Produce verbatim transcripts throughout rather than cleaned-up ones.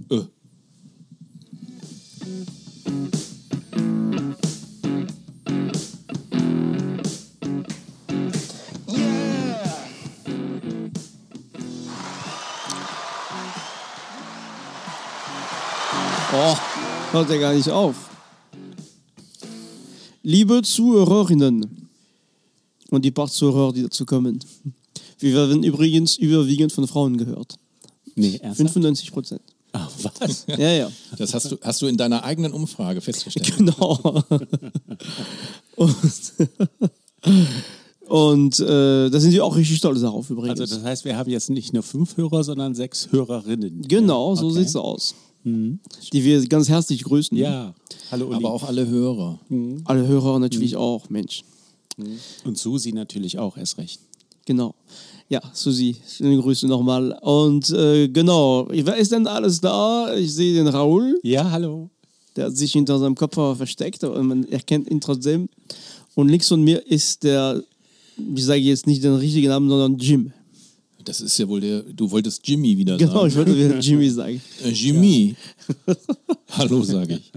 Äh. Oh, hört ja gar nicht auf. Liebe Zuhörerinnen und die paar Zuhörer, die dazu kommen. Wir werden übrigens überwiegend von Frauen gehört. Nee, ernsthaft? fünfundneunzig Prozent. Ah, was? Ja, ja. Das hast du, hast du in deiner eigenen Umfrage festgestellt. Genau. Und, und äh, da sind wir auch richtig stolz darauf übrigens. Also das heißt, wir haben jetzt nicht nur fünf Hörer, sondern sechs Hörerinnen. Genau, so Okay. sieht's aus. Mhm. Die wir ganz herzlich grüßen. Ja, hallo Uli. Aber auch alle Hörer. Alle Hörer natürlich auch, Mensch. Und Susi natürlich auch, erst recht. Genau. Ja, Susi, schöne Grüße nochmal. Und äh, genau, wer ist denn alles da? Ich sehe den Raoul, Ja, hallo. der hat sich hinter seinem Kopfhörer versteckt und man erkennt ihn trotzdem. Und links von mir ist der, ich sage jetzt nicht den richtigen Namen, sondern Jim. Das ist ja wohl der, du wolltest Jimmy wieder Genau, sagen. ich wollte wieder Jimmy sagen. Äh, Jimmy. Hallo, sage ich.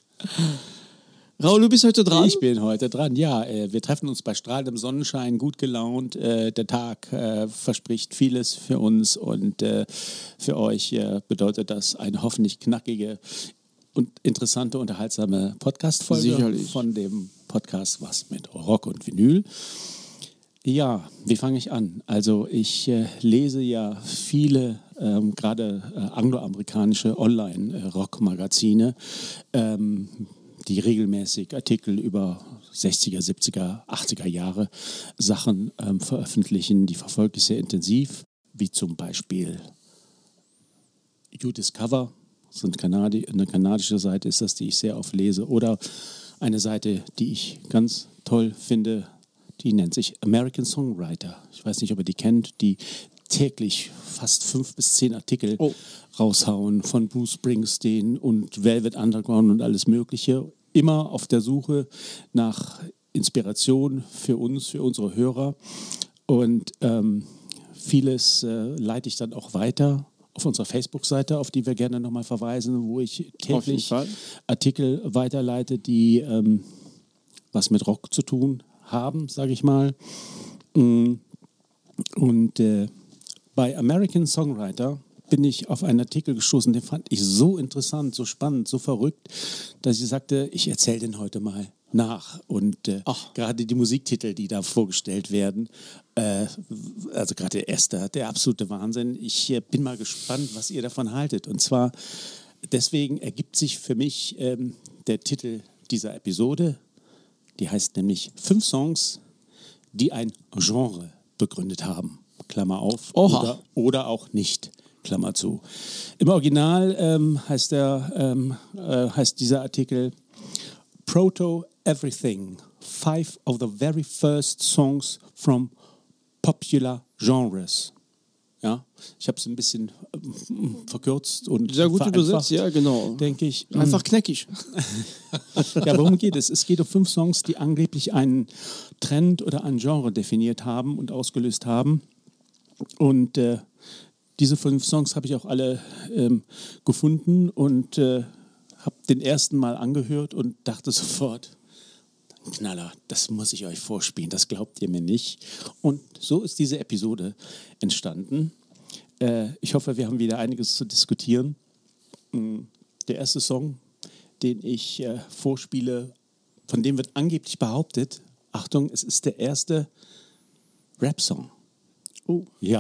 Raoul, du bist heute dran? Ich bin heute dran. Ja, äh, wir treffen uns bei strahlendem Sonnenschein, gut gelaunt. Äh, der Tag äh, verspricht vieles für uns und äh, für euch äh, bedeutet das eine hoffentlich knackige und interessante, unterhaltsame Podcast-Folge Sicherlich. von dem Podcast Was mit Rock und Vinyl. Ja, wie fange ich an? Also ich äh, lese ja viele, ähm, gerade äh, angloamerikanische Online-Rock-Magazine, ähm, die regelmäßig Artikel über sechziger, siebziger, achtziger Jahre Sachen ähm, veröffentlichen. Die verfolge ich sehr intensiv, wie zum Beispiel You Discover, so eine, Kanadi- eine kanadische Seite ist das, die ich sehr oft lese. Oder eine Seite, die ich ganz toll finde, die nennt sich American Songwriter. Ich weiß nicht, ob ihr die kennt, die täglich fast fünf bis zehn Artikel Oh. raushauen von Bruce Springsteen und Velvet Underground und alles Mögliche. Immer auf der Suche nach Inspiration für uns, für unsere Hörer. Und ähm, vieles äh, leite ich dann auch weiter auf unserer Facebook-Seite, auf die wir gerne nochmal verweisen, wo ich Auf jeden täglich Fall. Artikel weiterleite, die ähm, was mit Rock zu tun haben, sage ich mal. Und äh, bei American Songwriter bin ich auf einen Artikel gestoßen, den fand ich so interessant, so spannend, so verrückt, dass ich sagte, ich erzähle den heute mal nach. Und äh, gerade die Musiktitel, die da vorgestellt werden, äh, also gerade der erste, der absolute Wahnsinn. Ich äh, bin mal gespannt, was ihr davon haltet. Und zwar, deswegen ergibt sich für mich ähm, der Titel dieser Episode, die heißt nämlich Fünf Songs, die ein Genre begründet haben. Klammer auf. Oha. Oder, oder auch nicht. Klammer zu. Im Original ähm, heißt, der, ähm, äh, heißt dieser Artikel Proto Everything. Five of the very first songs from popular genres. Ja, ich habe es ein bisschen ähm, verkürzt und Sehr gut vereinfacht, übersetzt, ja, genau. denke ich. Einfach knackig. Ja, worum geht es? Es geht um fünf Songs, die angeblich einen Trend oder ein Genre definiert haben und ausgelöst haben. Und äh, diese fünf Songs habe ich auch alle ähm, gefunden und äh, habe den ersten Mal angehört und dachte sofort, Knaller, das muss ich euch vorspielen, das glaubt ihr mir nicht. Und so ist diese Episode entstanden. Äh, ich hoffe, wir haben wieder einiges zu diskutieren. Der erste Song, den ich äh, vorspiele, von dem wird angeblich behauptet, Achtung, es ist der erste Rap-Song. Oh. Ja.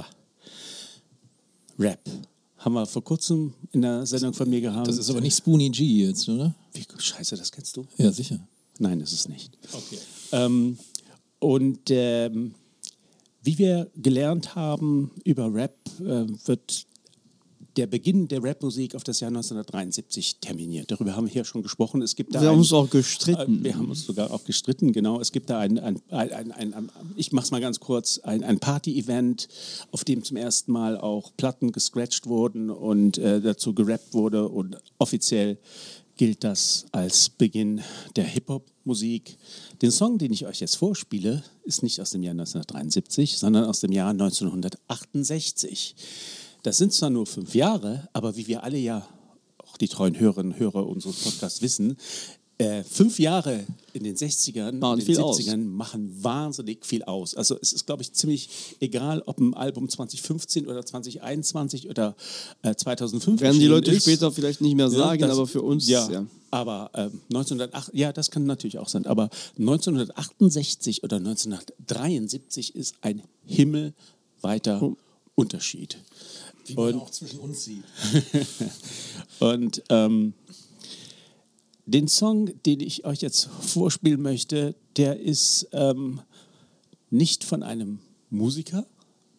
Rap. Haben wir vor kurzem in der Sendung von mir gehabt. Das ist aber nicht Spoonie G jetzt, oder? Wie, Scheiße, das kennst du? Ja, sicher. Nein, ist es nicht. Okay. Ähm, und ähm, wie wir gelernt haben über Rap, äh, wird der Beginn der Rapmusik auf das Jahr neunzehnhundertdreiundsiebzig terminiert. Darüber haben wir hier schon gesprochen. Es gibt da Wir haben ein- uns auch gestritten. Äh, Wir haben uns sogar auch gestritten, genau. Es gibt da ein, ein, ein, ein, ein, ein ich mach's mal ganz kurz, ein, ein Party-Event, auf dem zum ersten Mal auch Platten gescratcht wurden und äh, dazu gerappt wurde und offiziell gilt das als Beginn der Hip-Hop-Musik. Den Song, den ich euch jetzt vorspiele, ist nicht aus dem Jahr neunzehnhundertdreiundsiebzig, sondern aus dem Jahr neunzehnhundertachtundsechzig. Das sind zwar nur fünf Jahre, aber wie wir alle ja auch die treuen Hörerinnen und Hörer unseres Podcasts wissen, äh, fünf Jahre in den sechzigern, Machen in den viel aus. siebzigern machen wahnsinnig viel aus. Also es ist, glaube ich, ziemlich egal, ob ein Album zwanzig fünfzehn oder zwanzig einundzwanzig oder äh, zweitausendfünf Werden die Leute ist. später vielleicht nicht mehr sagen, Ja, das- aber für uns, ja. ja. Aber ähm, neunzehnhundertacht, ja, das kann natürlich auch sein. Aber neunzehnhundertachtundsechzig oder neunzehnhundertdreiundsiebzig ist ein himmelweiter Oh. Unterschied. Wie man Und- auch zwischen uns sieht. Und ähm, den Song, den ich euch jetzt vorspielen möchte, der ist ähm, nicht von einem Musiker.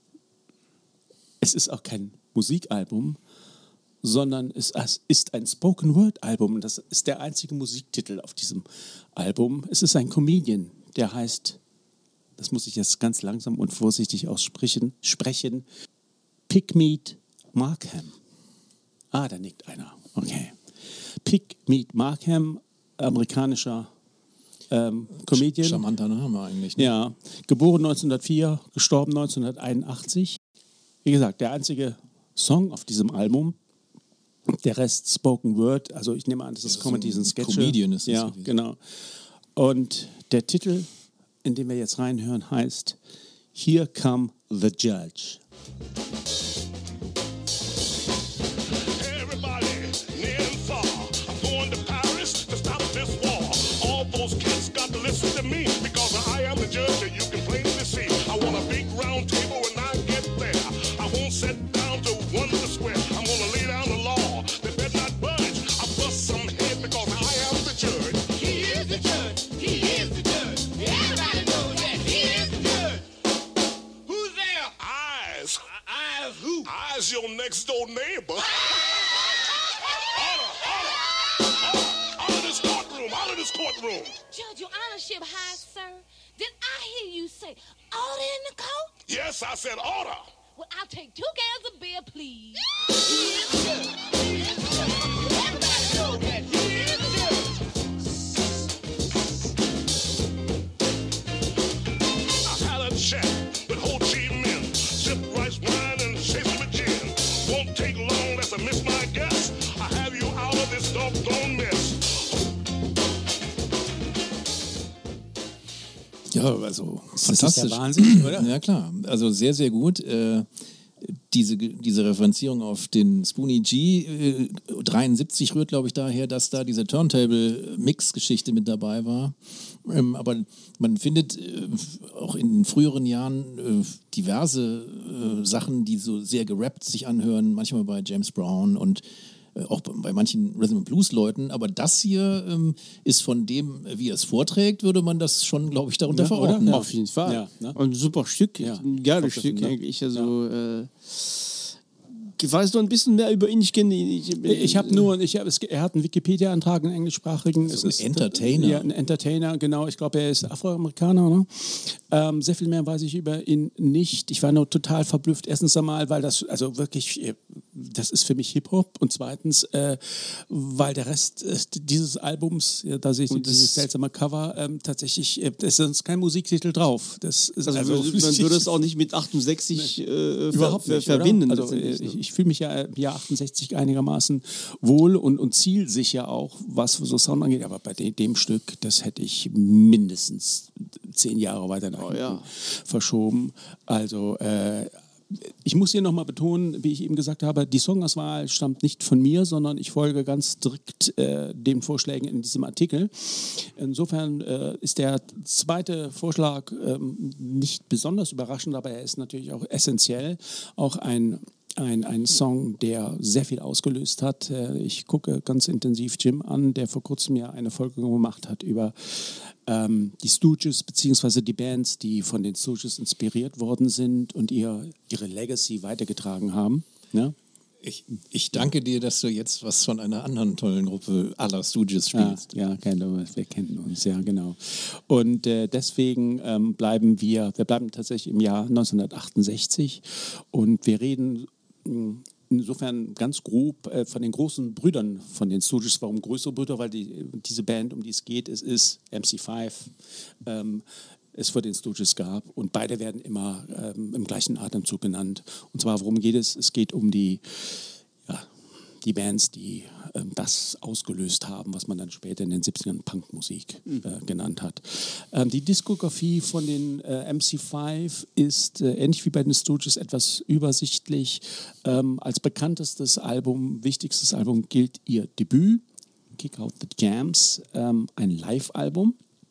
Es ist auch kein Musikalbum, sondern es ist ein Spoken-Word-Album. Und das ist der einzige Musiktitel auf diesem Album. Es ist ein Comedian, der heißt, das muss ich jetzt ganz langsam und vorsichtig aussprechen, sprechen, Pigmeat Markham. Ah, da nickt einer. Okay. Pigmeat Markham, amerikanischer ähm, Comedian. Charmanter Name eigentlich. Ne? Ja, geboren neunzehnhundertvier, gestorben neunzehnhunderteinundachtzig. Wie gesagt, der einzige Song auf diesem Album. Der Rest Spoken Word, also ich nehme an, das ist so Comedy, ein sind Sketche. Comedian ist das Ja, gewesen. genau. Und der Titel, in den wir jetzt reinhören, heißt Here Come the Judge. Everybody, near and far, I'm going to Paris to stop this war. All those cats got to listen to me because I am the judge and you can plainly see. I want a big round table when I get there. I won't sit down to wonder square. I'm gonna lay down the law. They better not budge. I bust some head because I am the judge. He is the judge. He is the judge. Everybody knows that he is the judge. Who's there? Eyes, Eyes who? eyes, your next door neighbor. Order, order, order, out of this courtroom, out of this courtroom. Judge, your honorship, high sir. Did I hear you say order in the court? Yes, I said order. Well, I'll take two cans of beer, please. He is the judge. He is the judge. Everybody knows that he is the judge. I had a chat with Ho Chi Minh. Sip rice wine and chase with gin. Won't take long, that's a miss my guess. I have you out of this doggone mess. Ja, also Das ist fantastisch. der Wahnsinn, oder? Ja, klar. Also sehr, sehr gut. Äh, diese, diese Referenzierung auf den Spoonie G, äh, dreiundsiebzig rührt, glaube ich, daher, dass da diese Turntable-Mix-Geschichte mit dabei war. Ähm, aber man findet äh, auch in früheren Jahren äh, diverse äh, Sachen, die so sehr gerappt sich anhören, manchmal bei James Brown und äh, auch bei, bei manchen Rhythm and Blues Leuten. Aber das hier ähm, ist von dem, wie er es vorträgt, würde man das schon, glaube ich, darunter Ja, oder? verorten. Ja. Auf jeden Fall. Ja, ne? Und ein super Stück, Ja. ein geiles Top, Stück ne? eigentlich. Also, äh, weißt du ein bisschen mehr über ihn? Ich kenne ihn. Ich, Ich habe nur, ich hab, es, er hat einen Wikipedia-Eintrag, einen englischsprachigen. So Es ein ist, Entertainer. Ja, ein Entertainer, genau. Ich glaube, er ist Afroamerikaner. Ne? Ähm, sehr viel mehr weiß ich über ihn nicht. Ich war nur total verblüfft. Erstens einmal, weil das, also wirklich, äh, das ist für mich Hip-Hop. Und zweitens, äh, weil der Rest äh, dieses Albums, ja, da sehe ich Und das- dieses seltsame Cover, ähm, tatsächlich, äh, es ist sonst kein Musiktitel drauf. Das ist, also, man würde es auch nicht mit achtundsechzig äh, Überhaupt ver nicht, verbinden. oder? Also letztendlich, ich, ne? ich fühle mich ja im Jahr achtundsechzig einigermaßen wohl und, und zielsicher auch, was so Sound angeht. Aber bei de, dem Stück, das hätte ich mindestens zehn Jahre weiter nach Oh, hinten ja. verschoben. Also äh, ich muss hier nochmal betonen, wie ich eben gesagt habe, die Songauswahl stammt nicht von mir, sondern ich folge ganz strikt äh, den Vorschlägen in diesem Artikel. Insofern äh, ist der zweite Vorschlag ähm, nicht besonders überraschend, aber er ist natürlich auch essentiell. Auch ein Ein, ein Song, der sehr viel ausgelöst hat. Äh, Ich gucke ganz intensiv Jim an, der vor kurzem ja eine Folge gemacht hat über ähm, die Stooges, beziehungsweise die Bands, die von den Stooges inspiriert worden sind und ihr, ihre Legacy weitergetragen haben. Ja? Ich, ich danke dir, dass du jetzt was von einer anderen tollen Gruppe aller Stooges Ja, spielst. ja, kennen wir, wir kennen uns, ja, genau. Und äh, deswegen ähm, bleiben wir, wir bleiben tatsächlich im Jahr neunzehnhundertachtundsechzig und wir reden mh, insofern ganz grob äh, von den großen Brüdern von den Stooges. Warum größere Brüder? Weil die, diese Band, um die es geht, es ist M C fünf, ähm, es vor den Stooges gab und beide werden immer ähm, im gleichen Atemzug genannt. Und zwar, worum geht es? Es geht um die, ja, die Bands, die ähm, das ausgelöst haben, was man dann später in den siebzigern Punkmusik äh, genannt hat. Ähm, die Diskografie von den äh, M C fünf ist äh, ähnlich wie bei den Stooges etwas übersichtlich. Ähm, als bekanntestes Album, wichtigstes Album gilt ihr Debüt, Kick Out the Jams, ähm, ein Live-Album.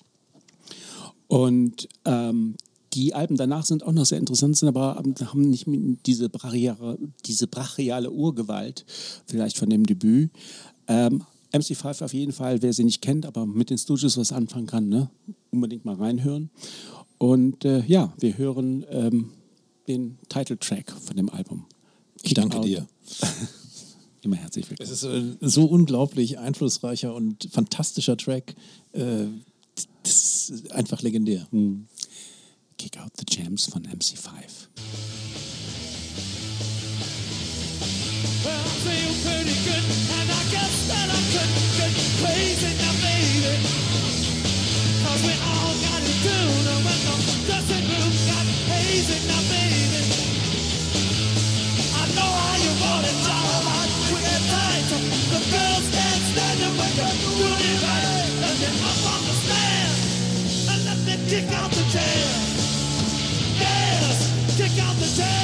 Und ähm, die Alben danach sind auch noch sehr interessant, sind aber haben nicht diese brachiale, diese brachiale Urgewalt, vielleicht von dem Debüt. Ähm, M C fünf auf jeden Fall, wer sie nicht kennt, aber mit den Stooges was anfangen kann, ne? Unbedingt mal reinhören. Und äh, ja, wir hören ähm, den Titeltrack von dem Album. Ich danke dir. Immer herzlich willkommen. Es ist äh, so unglaublich einflussreicher und fantastischer Track. Äh, das ist einfach legendär. Mhm. Kick Out the Jams von M C fünf. Well, I feel pretty good, and I guess that I could get crazy now, baby. Cause we all got it down, and when the dressing room got hazy now, baby. I know how you want it, darling. We get tight, the girls can't stand it when you're doing it right. Let me up on the stand, and let me kick out the jam. Yes, kick out the jam.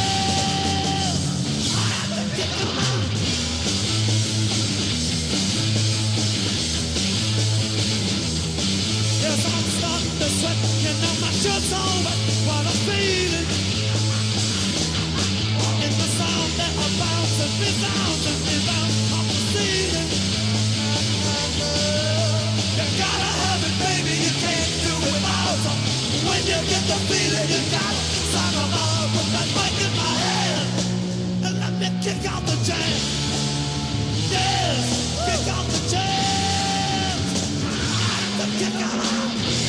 I have to kick them out. Yes, I'm starting to sweat. You know my shirt's on, but what I'm feeling in the sound that I bounce and resounds and rebounds off the ceiling. You gotta have it, baby. You can't do it without it. When you get the feeling, you gotta sign them all. Put that mic in my hand and let me kick out the jam. Yes, kick out the jam. The kick out.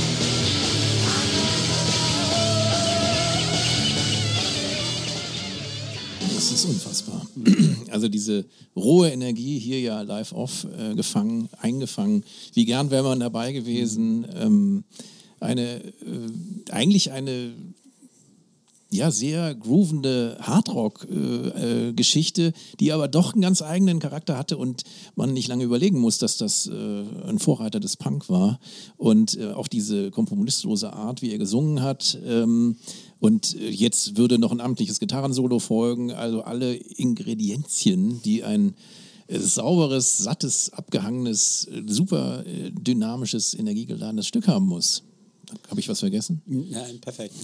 Das ist unfassbar. Also diese rohe Energie hier ja live off äh, gefangen, eingefangen. Wie gern wäre man dabei gewesen. Ähm, eine, äh, eigentlich eine ja, sehr groovende Hardrock-Geschichte, äh, äh, die aber doch einen ganz eigenen Charakter hatte und man nicht lange überlegen muss, dass das äh, ein Vorreiter des Punk war. Und äh, auch diese kompromisslose Art, wie er gesungen hat. Ähm, und äh, jetzt würde noch ein amtliches Gitarrensolo folgen. Also alle Ingredienzien, die ein äh, sauberes, sattes, abgehangenes, äh, super äh, dynamisches, energiegeladenes Stück haben muss. Habe ich was vergessen? Nein, perfekt.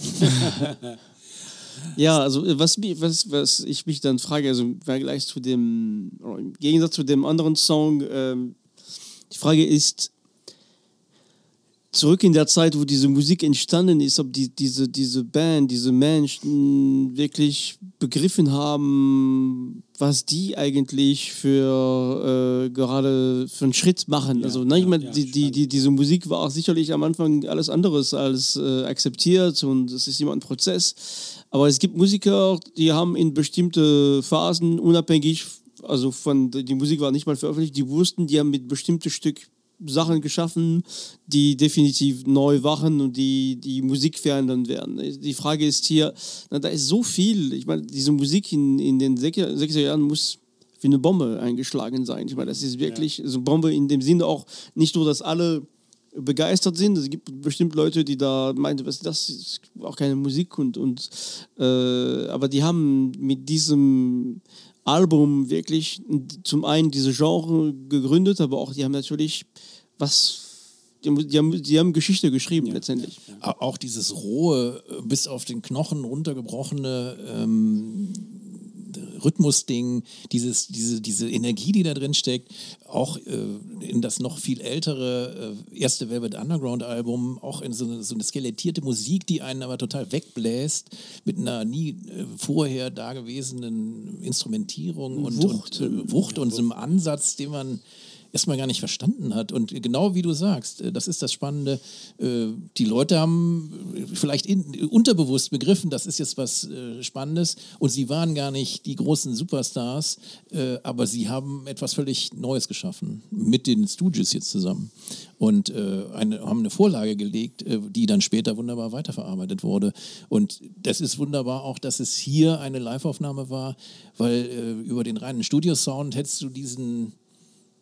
Ja, also was, mich- was, was ich mich dann frage, also im Vergleich zu dem, oder im Gegensatz zu dem anderen Song, ähm, die Frage ist, zurück in der Zeit, wo diese Musik entstanden ist, ob die, diese, diese Band, diese Menschen wirklich begriffen haben, was die eigentlich für äh, gerade für einen Schritt machen. Ja, also ne, ich ja, meine, ja, die, die, die, diese Musik war auch sicherlich am Anfang alles anderes als äh, akzeptiert und es ist immer ein Prozess. Aber es gibt Musiker, die haben in bestimmte Phasen unabhängig, also von die Musik war nicht mal veröffentlicht, die wussten, die haben mit bestimmten Stück Sachen geschaffen, die definitiv neu waren und die die Musik verändern werden. Die Frage ist hier, na, da ist so viel, ich meine, diese Musik in, in den sechziger Jahren muss wie eine Bombe eingeschlagen sein. Ich meine, das ist wirklich so eine Bombe in dem Sinne auch nicht nur, dass alle begeistert sind. Es gibt bestimmt Leute, die da meinen, was das ist auch keine Musik und, und äh, aber die haben mit diesem Album wirklich zum einen diese Genre gegründet, aber auch die haben natürlich was, die, haben- die, haben, die haben Geschichte geschrieben letztendlich. Au- Auch dieses rohe, äh, bis auf den Knochen runtergebrochene ähm, Rhythmusding, dieses, diese, diese Energie, die da drin steckt, auch äh, in das noch viel ältere äh, erste Velvet Underground Album, auch in so eine, so eine skelettierte Musik, die einen aber total wegbläst, mit einer nie äh, vorher dagewesenen Instrumentierung und Wucht. und, äh, Wucht und so einem Ansatz, den man erstmal gar nicht verstanden hat. Und genau wie du sagst, äh, das ist das Spannende, äh, die Leute haben äh, vielleicht in, unterbewusst begriffen, das ist jetzt was äh, Spannendes und sie waren gar nicht die großen Superstars, äh, aber sie haben etwas völlig Neues geschaffen, mit den Stooges jetzt zusammen. Und äh, eine, haben eine Vorlage gelegt, äh, die dann später wunderbar weiterverarbeitet wurde. Und das ist wunderbar auch, dass es hier eine Live-Aufnahme war, weil äh, über den reinen Studiosound hättest du diesen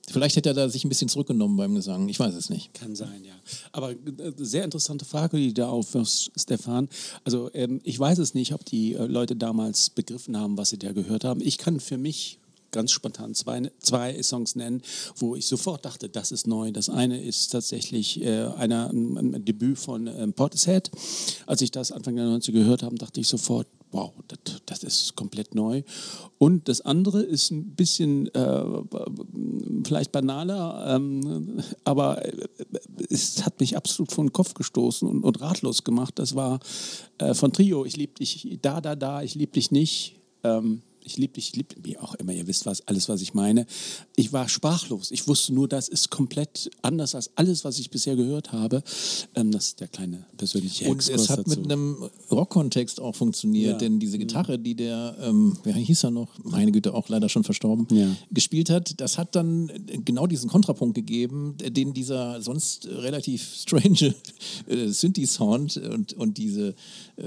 Vielleicht hätte er da sich ein bisschen zurückgenommen beim Gesang. Ich weiß es nicht. Kann sein, ja. Aber äh, sehr interessante Frage, die du da aufwirfst, Stefan. Also ähm, ich weiß es nicht, ob die äh, Leute damals begriffen haben, was sie da gehört haben. Ich kann für mich ganz spontan zwei, zwei Songs nennen, wo ich sofort dachte, das ist neu. Das eine ist tatsächlich äh, einer, ein, ein Debüt von ähm, Portishead. Als ich das Anfang der neunziger gehört habe, dachte ich sofort, wow, das, das ist komplett neu. Und das andere ist ein bisschen äh, vielleicht banaler, ähm, aber es hat mich absolut vor den Kopf gestoßen und, und ratlos gemacht. Das war äh, von Trio, ich lieb dich, da, da, da, ich lieb dich nicht. Ähm, Ich liebe dich, ich liebe wie auch immer, ihr wisst was, alles, was ich meine. Ich war sprachlos. Ich wusste nur, das ist komplett anders als alles, was ich bisher gehört habe. Ähm, das ist der kleine persönliche Und Exkurs es hat dazu. mit einem Rock-Kontext auch funktioniert, Ja. denn diese Gitarre, die der, ähm, wer hieß er noch, meine Güte, auch leider schon verstorben, Ja. gespielt hat, das hat dann genau diesen Kontrapunkt gegeben, den dieser sonst relativ strange äh, Synthi-Sound und, und diese äh,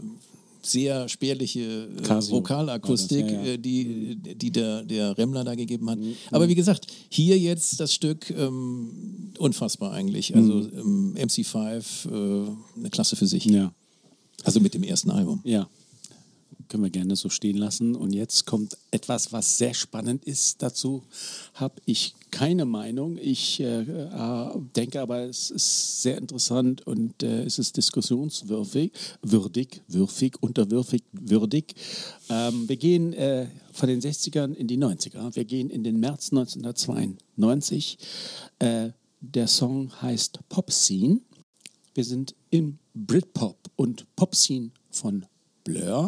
sehr spärliche äh, Casio Vokalakustik, war das, ja, ja. äh, die, die der, der Remmler da gegeben hat. Aber wie gesagt, hier jetzt das Stück ähm, unfassbar eigentlich. Also ähm, M C fünf, äh, eine Klasse für sich. Ja. Also mit dem ersten Album. Ja, können wir gerne so stehen lassen. Und jetzt kommt etwas, was sehr spannend ist. Dazu habe ich keine Meinung. Ich äh, äh, denke aber, es ist sehr interessant und äh, es ist diskussionswürdig, würdig, würfig, unterwürfig, würdig. Ähm, wir gehen äh, von den sechzigern in die neunziger. Wir gehen in den März neunzehnhundertzweiundneunzig. Äh, der Song heißt Pop Scene. Wir sind im Britpop und Pop Scene von Blur.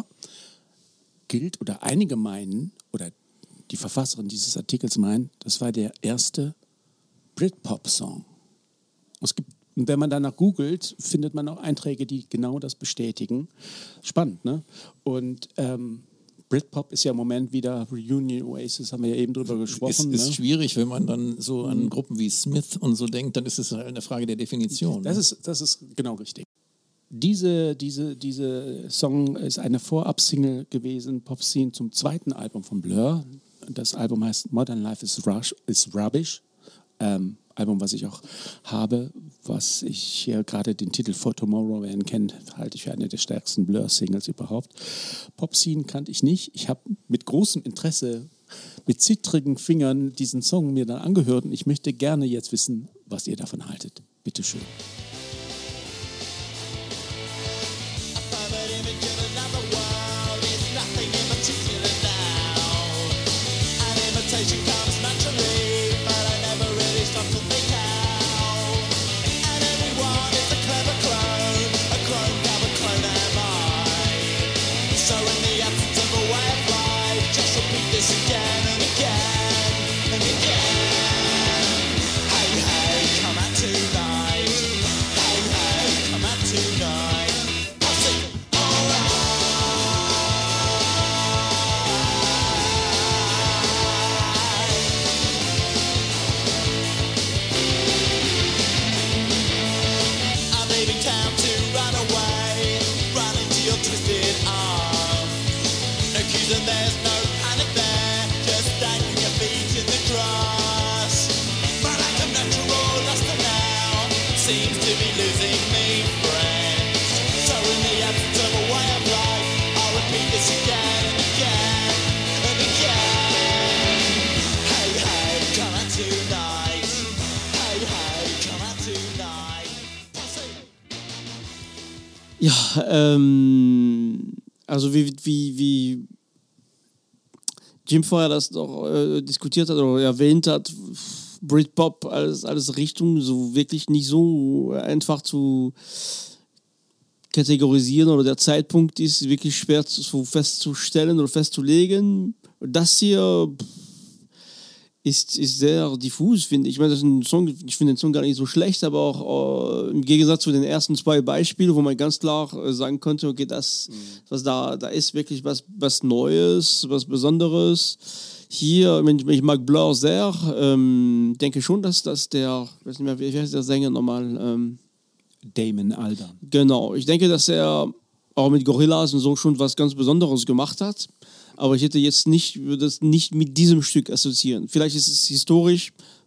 Gilt oder einige meinen, oder die Verfasserin dieses Artikels meint, das war der erste Britpop-Song. Es gibt, wenn man danach googelt, findet man auch Einträge, die genau das bestätigen. Spannend, ne? Und ähm, Britpop ist ja im Moment wieder Reunion Oasis, haben wir ja eben drüber Es gesprochen. ist ne? schwierig, wenn man dann so an Gruppen wie Smith und so denkt, dann ist es halt eine Frage der Definition. Das ne? ist, das ist genau richtig. Diese, diese, diese Song ist eine Vorab-Single gewesen, Pop Scene, zum zweiten Album von Blur. Das Album heißt Modern Life is, Rush, is Rubbish. Ähm, Album, was ich auch habe, was ich hier gerade den Titel For Tomorrow, wer ihn kennt, halte ich für eine der stärksten Blur-Singles überhaupt. Pop Scene kannte ich nicht. Ich habe mit großem Interesse, mit zittrigen Fingern diesen Song mir dann angehört und ich möchte gerne jetzt wissen, was ihr davon haltet. Bitte schön. Ja, ähm, also wie, wie, wie Jim vorher das doch äh, diskutiert hat oder erwähnt hat, Britpop als, als Richtung so wirklich nicht so einfach zu kategorisieren oder der Zeitpunkt ist wirklich schwer zu, festzustellen oder festzulegen. Das hier ist, ist sehr diffus, finde ich. Ich meine, das ist ein Song, ich finde den Song gar nicht so schlecht, aber auch äh, im Gegensatz zu den ersten zwei Beispielen, wo man ganz klar äh, sagen konnte, okay, das, mhm. was da, da ist wirklich was, was Neues, was Besonderes. Hier, ich mag Blur sehr, ähm, denke schon, dass das der, ich weiß nicht mehr, wie heißt der Sänger nochmal? Ähm, Damon Albarn. Genau, ich denke, dass er auch mit Gorillaz und so schon was ganz Besonderes gemacht hat. Aber ich hätte jetzt nicht, würde das nicht mit diesem Stück assoziieren. Vielleicht ist es historisch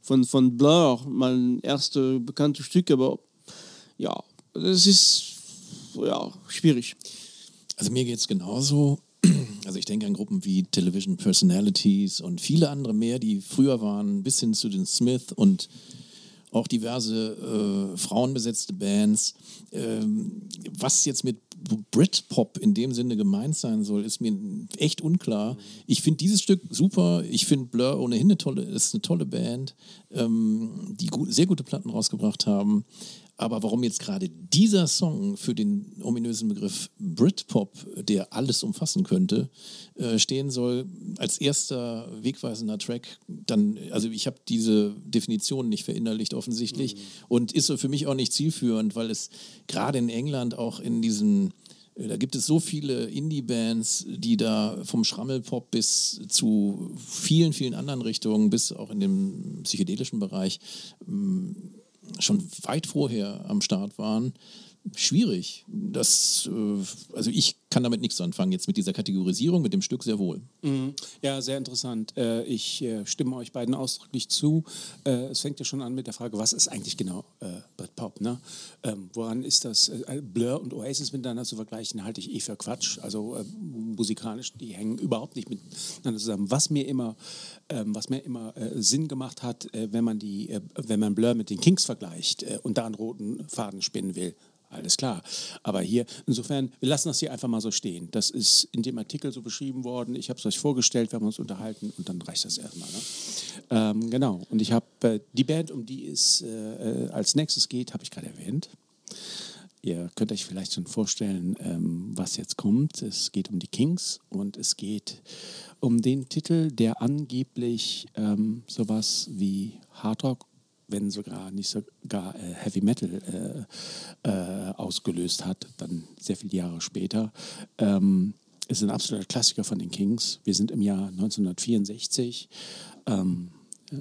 von, von Blur, mein erstes bekanntes Stück, aber ja, das ist ja, schwierig. Also mir geht es genauso. Also ich denke an Gruppen wie Television Personalities und viele andere mehr, die früher waren, bis hin zu den Smith und auch diverse äh, frauenbesetzte Bands. Ähm, was jetzt mit Britpop in dem Sinne gemeint sein soll, ist mir echt unklar. Ich finde dieses Stück super. Ich finde Blur ohnehin eine tolle, ist eine tolle Band, ähm, die gut, sehr gute Platten rausgebracht haben. Aber warum jetzt gerade dieser Song für den ominösen Begriff Britpop, der alles umfassen könnte, äh, stehen soll, als erster wegweisender Track, dann, also ich habe diese Definition nicht verinnerlicht offensichtlich, mhm. und ist so für mich auch nicht zielführend, weil es gerade in England auch in diesen, äh, da gibt es so viele Indie-Bands, die da vom Schrammelpop bis zu vielen, vielen anderen Richtungen, bis auch in dem psychedelischen Bereich, mh, schon weit vorher am Start waren. Schwierig. Das, äh, also ich kann damit nichts anfangen, jetzt mit dieser Kategorisierung, mit dem Stück sehr wohl. Mhm. Ja, sehr interessant. Äh, ich äh, stimme euch beiden ausdrücklich zu. Äh, es fängt ja schon an mit der Frage, was ist eigentlich genau äh, Britpop? Ne? Ähm, woran ist das? Äh, Blur und Oasis miteinander zu vergleichen, halte ich eh für Quatsch. Also äh, musikalisch, die hängen überhaupt nicht miteinander zusammen. Was mir immer, ähm, was mir immer äh, Sinn gemacht hat, äh, wenn man die, äh, wenn man Blur mit den Kings vergleicht äh, und da einen roten Faden spinnen will. Alles klar. Aber hier, insofern, wir lassen das hier einfach mal so stehen. Das ist in dem Artikel so beschrieben worden. Ich habe es euch vorgestellt, wir haben uns unterhalten und dann reicht das erstmal. Ne? Ähm, genau. Und ich habe äh, die Band, um die es äh, als nächstes geht, habe ich gerade erwähnt. Ihr könnt euch vielleicht schon vorstellen, ähm, was jetzt kommt. Es geht um die Kings und es geht um den Titel, der angeblich ähm, sowas wie Hardrock, wenn sogar nicht sogar äh, Heavy Metal äh, äh, ausgelöst hat, dann sehr viele Jahre später. Ähm, ist ein absoluter Klassiker von den Kings. Wir sind im Jahr neunzehnhundertvierundsechzig. Ähm, äh,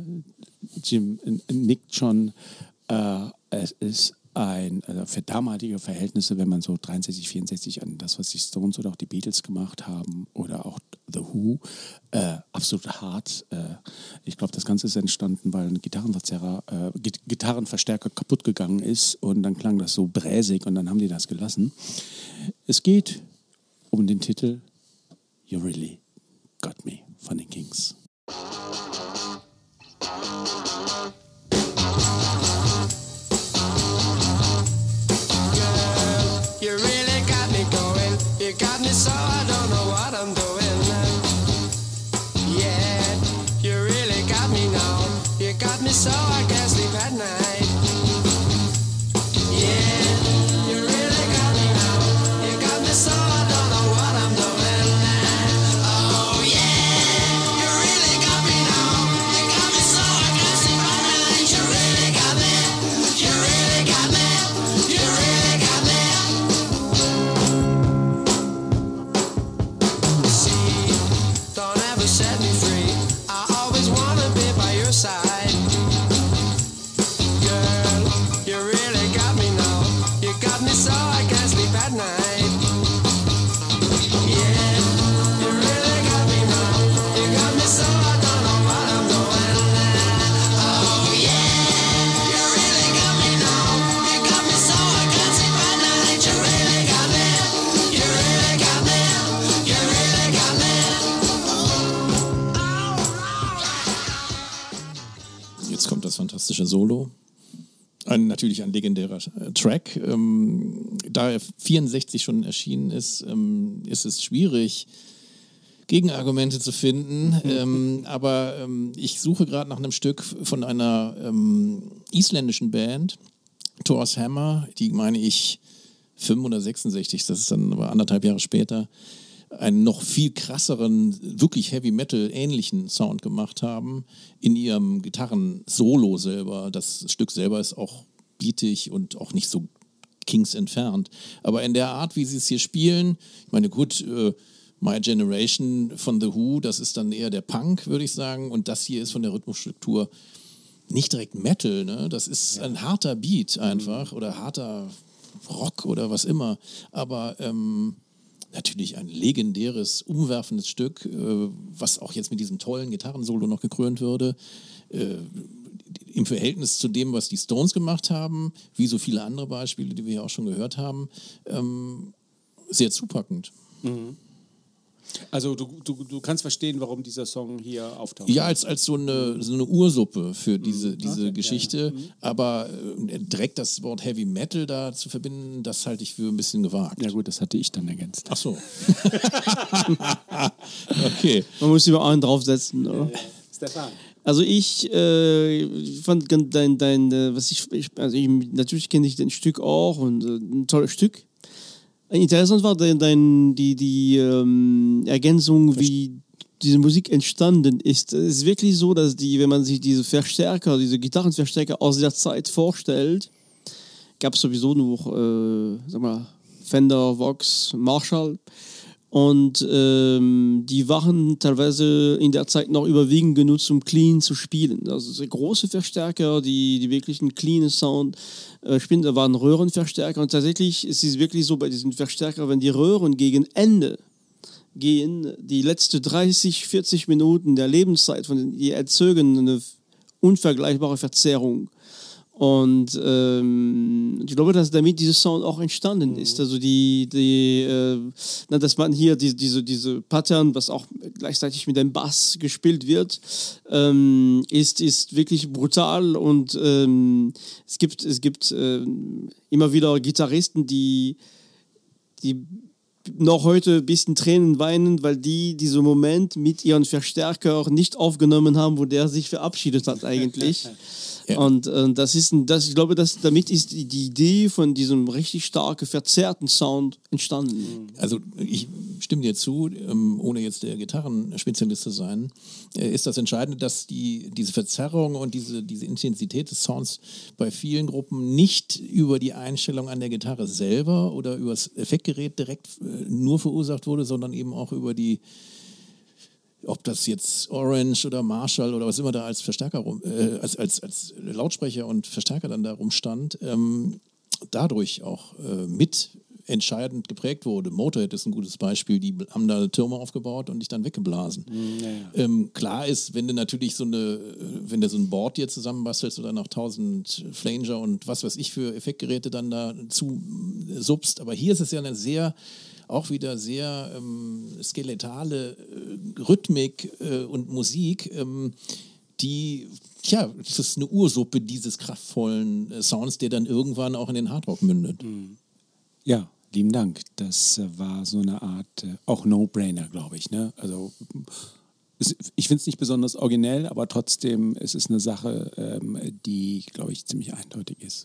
Jim äh, nickt schon. Äh, es ist ein, also für damalige Verhältnisse, wenn man so dreiundsechzig, vierundsechzig an das, was die Stones oder auch die Beatles gemacht haben oder auch The Who, äh, absolut hart. Äh, ich glaube, das Ganze ist entstanden, weil ein Gitarrenverzerrer, äh, Gitarrenverstärker kaputt gegangen ist und dann klang das so bräsig und dann haben die das gelassen. Es geht um den Titel You Really Got Me von den Kings. You really got me going. You got me so I don't know what I'm doing. Yeah, you really got me now. You got me so I can't sleep at night. Yeah, you really got me now. You got me so I don't know what I'm doing. Oh yeah, you really got me now. You got me so I can't sleep at night. You really got me. You really got me. You really got me. Don't ever set me free. I always wanna be by your side. Girl, you really got me now. You got me so I can't sleep at night. Yeah, you really got me now. You got me so I don't know what I'm doing. Oh yeah, you really got me now. You got me so I can't sleep at night. You really got me. You really got me. You really got me. Jetzt kommt das fantastische Solo. Ein, natürlich ein legendärer äh, Track. Ähm, da er vierundsechzig schon erschienen ist, ähm, ist es schwierig, Gegenargumente zu finden. ähm, aber ähm, ich suche gerade nach einem Stück von einer ähm, isländischen Band, Thor's Hammer, die meine ich fünf oder sechsundsechzig, das ist dann aber anderthalb Jahre später, einen noch viel krasseren, wirklich Heavy Metal ähnlichen Sound gemacht haben in ihrem Gitarren-Solo selber. Das Stück selber ist auch beatig und auch nicht so Kings entfernt. Aber in der Art, wie sie es hier spielen, ich meine, gut, äh, My Generation von The Who, das ist dann eher der Punk, würde ich sagen. Und das hier ist von der Rhythmusstruktur nicht direkt Metal, ne? Das ist ja ein harter Beat einfach, mhm, oder harter Rock oder was immer. Aber ähm, natürlich ein legendäres, umwerfendes Stück, äh, was auch jetzt mit diesem tollen Gitarrensolo noch gekrönt würde. Äh, im Verhältnis zu dem, was die Stones gemacht haben, wie so viele andere Beispiele, die wir ja auch schon gehört haben, ähm, sehr zupackend. Also du, du, du kannst verstehen, warum dieser Song hier auftaucht. Ja, als, als so, eine, so eine Ursuppe für diese, diese Okay, Geschichte. ja, ja. Aber äh, direkt das Wort Heavy Metal da zu verbinden, das halte ich für ein bisschen gewagt. Ja gut, das hatte ich dann ergänzt. Ach so. Okay. Man muss über einen draufsetzen, oder? Stefan. Also ich äh, fand gan- dein, dein äh, was ich, ich also ich, natürlich kenne ich das Stück auch und äh, ein tolles Stück. Interessant war dein, dein, die, die ähm, Ergänzung, wie diese Musik entstanden ist. Es ist wirklich so, dass die, wenn man sich diese Verstärker, diese Gitarrenverstärker aus der Zeit vorstellt, gab es sowieso nur, äh, sag mal, Fender, Vox, Marshall. Und ähm, die waren teilweise in der Zeit noch überwiegend genutzt, um clean zu spielen. Also sehr große Verstärker, die, die wirklich einen cleanen Sound äh, spielen. Da waren Röhrenverstärker. Und tatsächlich ist es wirklich so bei diesen Verstärkern, wenn die Röhren gegen Ende gehen, die letzten dreißig, vierzig Minuten der Lebenszeit von den, die erzeugen eine unvergleichbare Verzerrung. Und ähm, ich glaube, dass damit dieser Sound auch entstanden ist. Also die, die äh, na, dass man hier die, diese, diese Pattern, was auch gleichzeitig mit dem Bass gespielt wird, ähm, ist, ist wirklich brutal. Und ähm, es gibt, es gibt äh, immer wieder Gitarristen, die, die noch heute ein bisschen Tränen weinen, weil die diesen Moment mit ihren Verstärker nicht aufgenommen haben, wo der sich verabschiedet hat eigentlich. Ja. Und äh, das ist, ein, das, ich glaube, dass damit ist die, die Idee von diesem richtig starken, verzerrten Sound entstanden. Also ich stimme dir zu, ähm, ohne jetzt der Gitarrenspezialist zu sein, äh, ist das Entscheidende, dass die, diese Verzerrung und diese, diese Intensität des Sounds bei vielen Gruppen nicht über die Einstellung an der Gitarre selber oder über das Effektgerät direkt äh, nur verursacht wurde, sondern eben auch über die, ob das jetzt Orange oder Marshall oder was immer da als Verstärker rum, äh, als, als, als Lautsprecher und Verstärker dann da rumstand, ähm, dadurch auch äh, mit entscheidend geprägt wurde. Motorhead ist ein gutes Beispiel, die haben da Türme aufgebaut und dich dann weggeblasen. Ja, ja. Ähm, klar ist, wenn du natürlich so eine, wenn du so ein Board dir zusammenbastelst oder noch tausend Flanger und was weiß ich für Effektgeräte dann da zu subst, aber hier ist es ja eine sehr auch wieder sehr ähm, skeletale äh, Rhythmik äh, und Musik, ähm, die, tja, das ist eine Ursuppe dieses kraftvollen äh, Sounds, der dann irgendwann auch in den Hardrock mündet. Ja, lieben Dank. Das äh, war so eine Art, äh, auch No-Brainer, glaube ich. Ne? Also es, ich finde es nicht besonders originell, aber trotzdem es ist eine Sache, ähm, die, glaube ich, ziemlich eindeutig ist.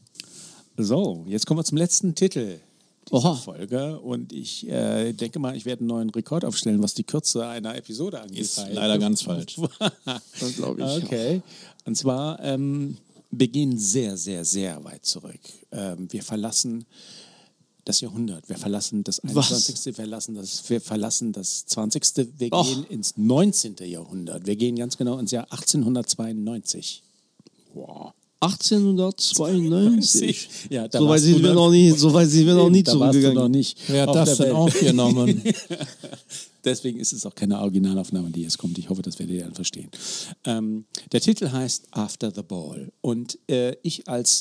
So, jetzt kommen wir zum letzten Titel dieser Oha. Folge und ich äh, denke mal, ich werde einen neuen Rekord aufstellen, was die Kürze einer Episode angeht. Ist leider ganz falsch. Das glaube ich. Okay. Und zwar, ähm, wir gehen sehr, sehr, sehr weit zurück. Ähm, wir verlassen das Jahrhundert, wir verlassen das einundzwanzigste. Wir verlassen das, wir verlassen das zwanzigste. Wir Och. gehen ins neunzehnte. Jahrhundert. Wir gehen ganz genau ins Jahr achtzehnhundertzweiundneunzig. Wow. achtzehnhundertzweiundneunzig. Ja, da So weit warst sind du wir noch- noch nie, so weit sind wir noch nie Da warst du noch zurückgegangen. nicht. Wer hat auf das der denn Welt. aufgenommen? Deswegen ist es auch keine Originalaufnahme, die jetzt kommt. Ich hoffe, das werdet ihr dann verstehen. Ähm, der Titel heißt After the Ball. Und äh, ich als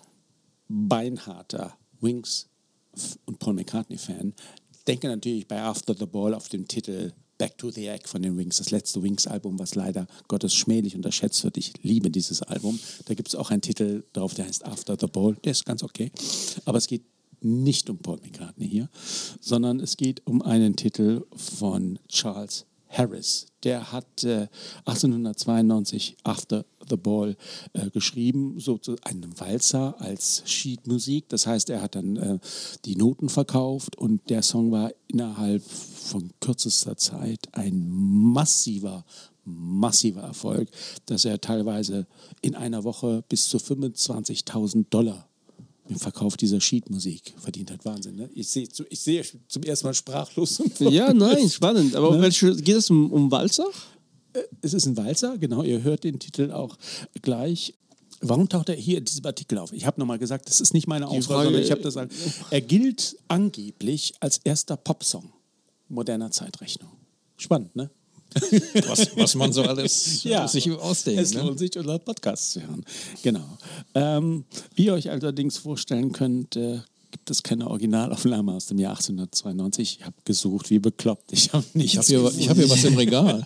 beinharter Wings und Paul McCartney-Fan denke natürlich bei After the Ball auf den Titel Back to the Egg von den Wings, das letzte Wings-Album, was leider Gottes schmählich unterschätzt wird. Ich liebe dieses Album. Da gibt es auch einen Titel drauf, der heißt After the Ball. Der ist ganz okay. Aber es geht nicht um Paul McCartney hier, sondern es geht um einen Titel von Charles Harris. Der hat äh, achtzehnhundertzweiundneunzig After the Ball äh, geschrieben, so zu einem Walzer als Sheetmusik. Das heißt, er hat dann äh, die Noten verkauft und der Song war innerhalb von kürzester Zeit ein massiver, massiver Erfolg, dass er teilweise in einer Woche bis zu fünfundzwanzigtausend Dollar im Verkauf dieser Sheetmusik verdient hat. Wahnsinn, ne? Ich sehe zu- ich sehe zum ersten Mal sprachlos. Ja, nein, spannend. Aber Ne? welche, geht es um, um Walzer? Es ist ein Walzer, genau, ihr hört den Titel auch gleich. Warum taucht er hier in diesem Artikel auf? Ich habe nochmal gesagt, das ist nicht meine Auswahl, Frage- sondern ich habe das halt. Er gilt angeblich als erster Popsong moderner Zeitrechnung. Spannend, ne? Was, was man so alles Ja, sich ausdenkt. es Ne? lohnt sich, unseren Podcast zu hören. Genau. Ähm, wie ihr euch allerdings vorstellen könnt, äh, gibt es keine Originalaufnahme aus dem Jahr achtzehnhundertzweiundneunzig. Ich habe gesucht, wie bekloppt. Ich habe Ich habe hier, ich hab hier was im Regal.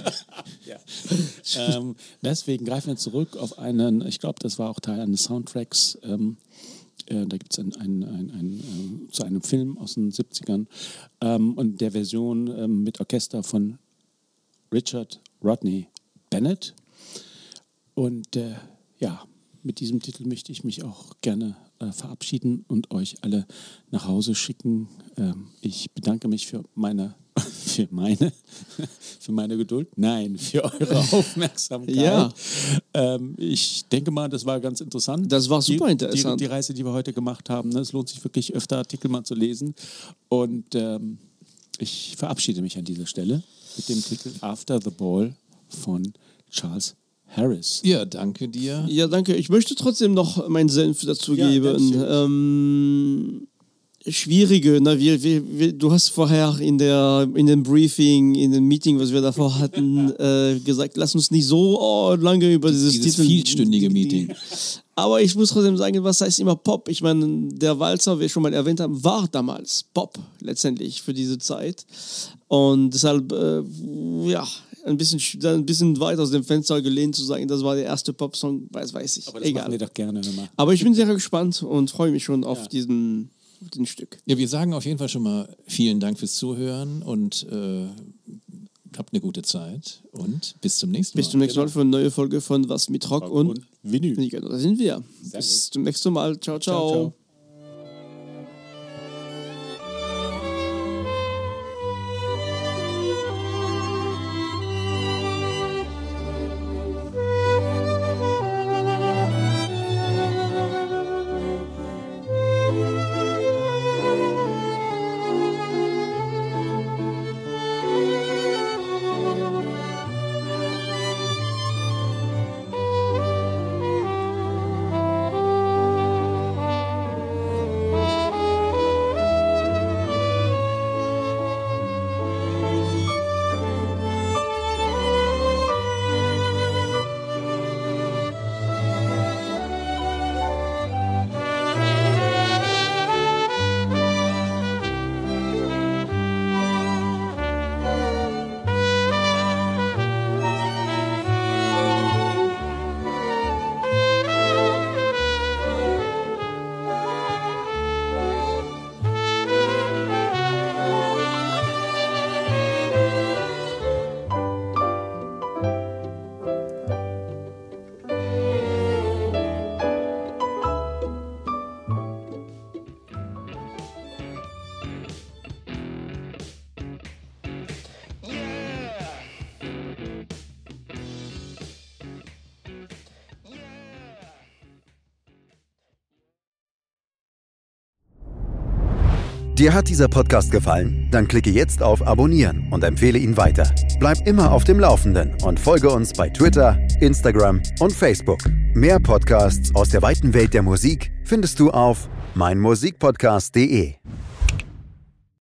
ähm, deswegen greifen wir zurück auf einen, ich glaube, das war auch Teil eines Soundtracks. Ähm, äh, da gibt es ein, ein, ein, ein, äh, zu einem Film aus den siebzigern ähm, und der Version ähm, mit Orchester von Richard Rodney Bennett. Und äh, ja, mit diesem Titel möchte ich mich auch gerne äh, verabschieden und euch alle nach Hause schicken. Ähm, ich bedanke mich für meine, für meine, für meine Geduld. Nein, für eure Aufmerksamkeit. Ja. Ähm, ich denke mal, das war ganz interessant. Das war super die, interessant. Die, die Reise, die wir heute gemacht haben. Ne? Es lohnt sich wirklich öfter Artikel mal zu lesen. Und ähm, ich verabschiede mich an dieser Stelle mit dem Titel After the Ball von Charles Harris. Ja, danke dir. Ja, danke. Ich möchte trotzdem noch meinen Senf dazu Ja, geben. Dankeschön. Ähm, schwierige, na, wir, wir, wir, du hast vorher in, der, in dem Briefing, in dem Meeting, was wir davor hatten, äh, gesagt, lass uns nicht so oh, lange über dieses, Dieses Titel- vielstündige Meeting. Aber ich muss trotzdem sagen, was heißt immer Pop? Ich meine, der Walzer, wie wir schon mal erwähnt haben, war damals Pop letztendlich für diese Zeit. Und deshalb, äh, ja, ein bisschen, ein bisschen weit aus dem Fenster gelehnt zu sagen, das war der erste Popsong, weiß, weiß ich. Aber das machen Egal. wir doch gerne. Hör mal. Aber ich bin sehr gespannt und freue mich schon auf diesen, auf den Stück. Ja, wir sagen auf jeden Fall schon mal vielen Dank fürs Zuhören und äh, habt eine gute Zeit und bis zum nächsten Mal. Bis zum nächsten Mal für eine neue Folge von Was mit Rock, und, und Vinyl. Genau, da sind wir. Sehr Bis gut. zum nächsten Mal. Ciao, ciao. Ciao, ciao. Dir hat dieser Podcast gefallen? Dann klicke jetzt auf Abonnieren und empfehle ihn weiter. Bleib immer auf dem Laufenden und folge uns bei Twitter, Instagram und Facebook. Mehr Podcasts aus der weiten Welt der Musik findest du auf meinmusikpodcast punkt de.